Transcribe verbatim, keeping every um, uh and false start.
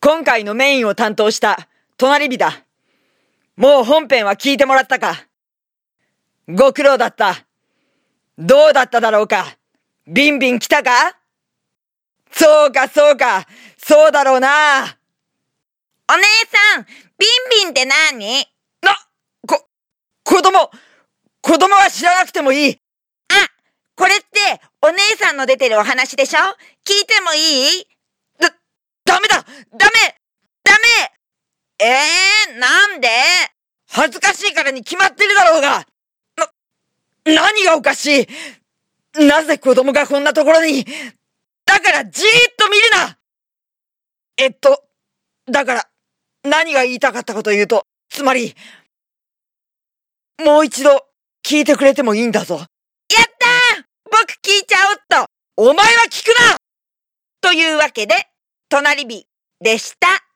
今回のメインを担当した隣日だ。もう本編は聞いてもらったか？ご苦労だった。どうだっただろうか？ビンビン来たか？そうかそうか、そうだろうな。 お姉さん、ビンビンって何？ な、こ、子供、子供は知らなくてもいい。 あ、これってお姉さんの出てるお話でしょ？聞いてもいい？ だ、ダメだダメダメえー、なんで？ 恥ずかしいからに決まってるだろうが。な、何がおかしい？なぜ子供がこんなところに？だからじーっと見るな！えっと、だから、何が言いたかったかというと、つまり、もう一度聞いてくれてもいいんだぞ。 やったー！僕聞いちゃおっと。 お前は聞くな！ というわけで、隣日でした。